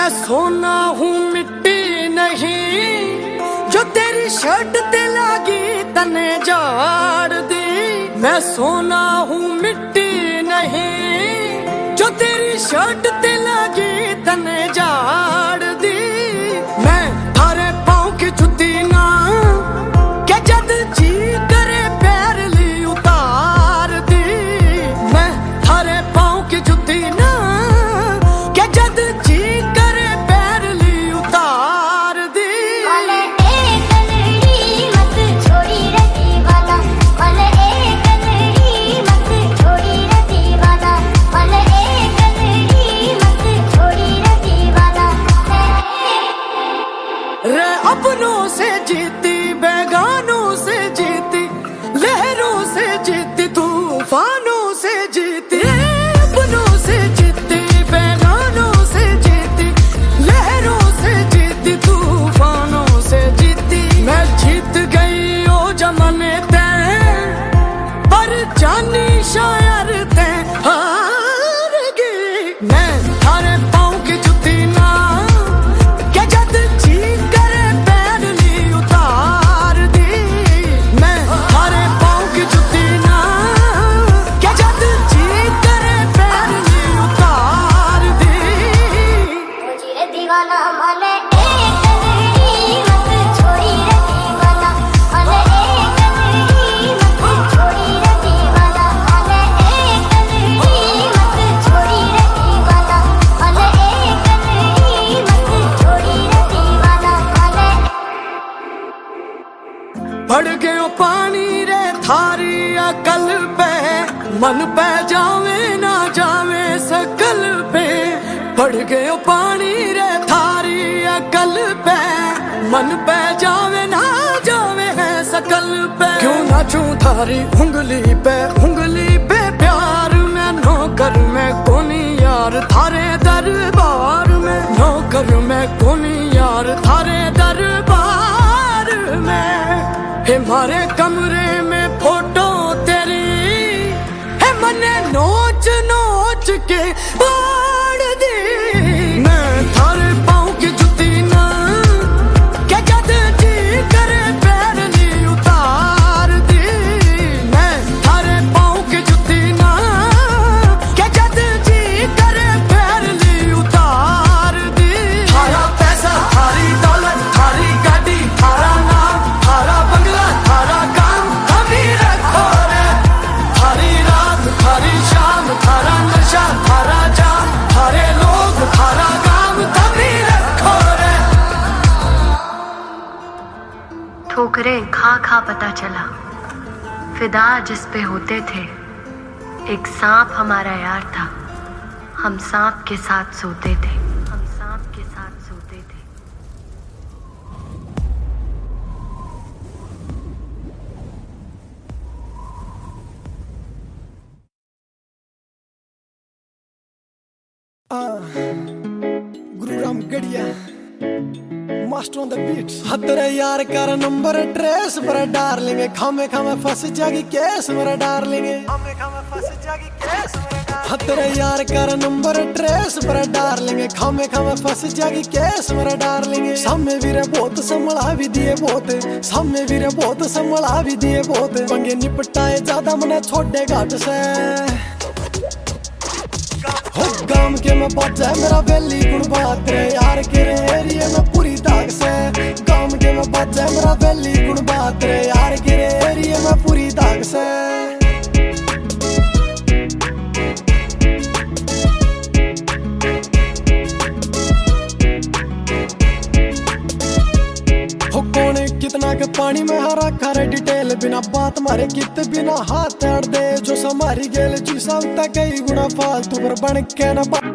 मैं सोना हूँ मिट्टी नहीं, जो तेरी शर्ट ते लागी तने जाड़ दी। मैं सोना हूँ मिट्टी नहीं, जो तेरी शर्ट ते लागी तने जाड़ दी। मैं थारे पाँव की जुती ना, क्या जद जी करे पैर ली उतार दी। मैं थारे पाँव की जुती ना, क्या जद जी करे पैर ली उतार दी। रे अपनों से जीती, बेगानों से जीती, लहरों से जीती, तूफानों से जीती। अपनों से जीती, बेगानों से जीती, लहरों से जीती, तूफानों से जीती। मैं जीत गई ओ जमाने ते, पर जानी शायर ते हार गई। मैं थारे पाँव की जुती ना, क्या जद जी करे पैर ली उतार दी। मैं थारे पाँव की जुती ना, क्या जद जी करे पैर ली उतार दी। मुझे दीवाना माने पड़ गयो पानी रे थारी अकल पे, मन पे जावे ना जावे सकल पे। पड़ गयो पानी रे थारी अकल पे, मन पे जावे ना जावे है सकल पे। क्यों नाचूं थारी उंगली पे प्यार में, नौकर में कोनी यार थारे दरबार में। नौकर में कोनी यार थारे दरबार में। हमारे कमरे में फोटो तेरी है, मने नोच नोच के फाड़ दी। मैं थारे पाँव की जुती ना, क्या जद जी करे पैर ली उतार दी। मैं थारे पाँव की जुती ना, क्या जद जी करे पैर ली उतार दी। थारा पैसा, थारी दौलत, थारी गाड़ी, थारा नाम, थारा बंगला, थारा काम कभी रखो रे। थारी रात, थारी शाम, थारा नशा, थारा जाम, थारे लोग, थारा काम कभी रखो रे। ठोकरें खा खा पता चला, फिदा जिस पे होते थे। एक सांप हमारा यार था, हम सांप के साथ सोते थे। हम सांप के साथ सोते थे। गुरुराम गढ़िया मास्टर ऑन द बीट्स। हतरे यार कर नंबर ट्रेस पर डार्लिंग, खामे खामे फंस जागी केस मेरा डार्लिंग। खामे खामे फंस जागी केस मेरा डार्लिंग। हतरे यार कर नंबर ट्रेस पर डार्लिंग, खामे खामे फंस जागी केस मेरा डार्लिंग। सामने वीरे बहुत संभला भी दिए बहुत, सामने वीरे बहुत संभला भी दिए बहुत। पंगे निपटाए ज्यादा मने छोड़े घाट से। हो गाम के में बजा मेरा वेली गुण बात रे यार के रे एरिया में पूरी दाग से। गाम के में बजा मेरा वेली गुण बात रे यार के रे एरिया में पूरी दाग से। हो कौन कितना के पानी में हरा खारे डिटेल, बिना बात मारे कित बिना हाथ अड़ दे। जो समारी गेल जी सब तक कई गुना फालतू पर बन के न